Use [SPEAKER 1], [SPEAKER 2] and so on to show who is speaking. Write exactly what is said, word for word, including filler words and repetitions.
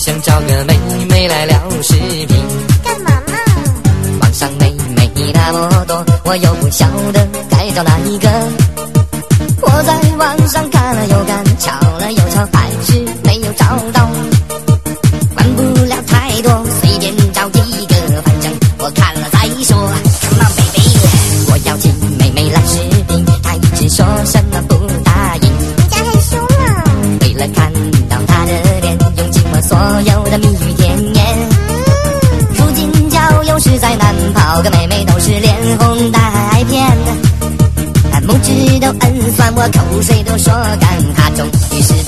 [SPEAKER 1] 想找个妹妹来聊视频。
[SPEAKER 2] 干嘛嘛？
[SPEAKER 1] 网上妹妹那么多，我又不晓得该找哪一个。我在网上看了又看，瞧了又瞧，还是没有找到。管不了太多，随便找几个，反正我看了再说。Come on baby， 我邀请妹妹来视频，她一直说什么不答应。
[SPEAKER 2] 你家很凶啊！
[SPEAKER 1] 为了看到她的脸，用尽我所有的蜜语甜言。如今交友实在难，跑个妹妹都是脸红带骗。她拇指都摁酸，我口水都说干，她终于是